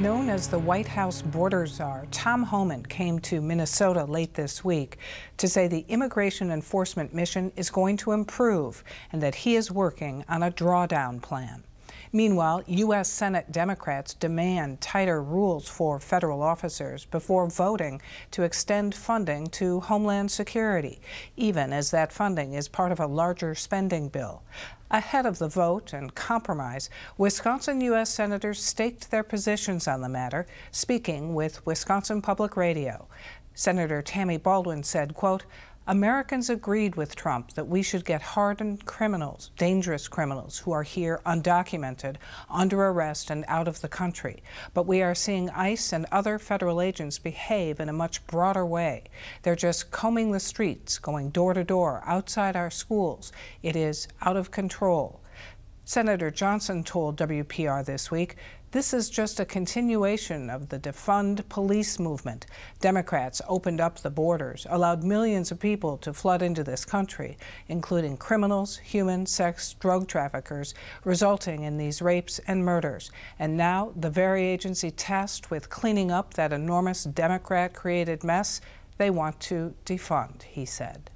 Known as the White House border czar, Tom Homan came to Minnesota late this week to say the immigration enforcement mission is going to improve and that he is working on a drawdown plan. Meanwhile, U.S. Senate Democrats demand tighter rules for federal officers before voting to extend funding to Homeland Security, even as that funding is part of a larger spending bill. Ahead of the vote and compromise, Wisconsin U.S. senators staked their positions on the matter, speaking with Wisconsin Public Radio. Senator Tammy Baldwin said, quote, "Americans agreed with Trump that we should get hardened criminals, dangerous criminals who are here undocumented, under arrest and out of the country. But we are seeing ICE and other federal agents behave in a much broader way. They're just combing the streets, going door to door, outside our schools. It is out of control." Senator Johnson told WPR this week, "This is just a continuation of the defund police movement. Democrats opened up the borders, allowed millions of people to flood into this country, including criminals, human, sex, drug traffickers, resulting in these rapes and murders. And now the very agency tasked with cleaning up that enormous Democrat-created mess, they want to defund," he said.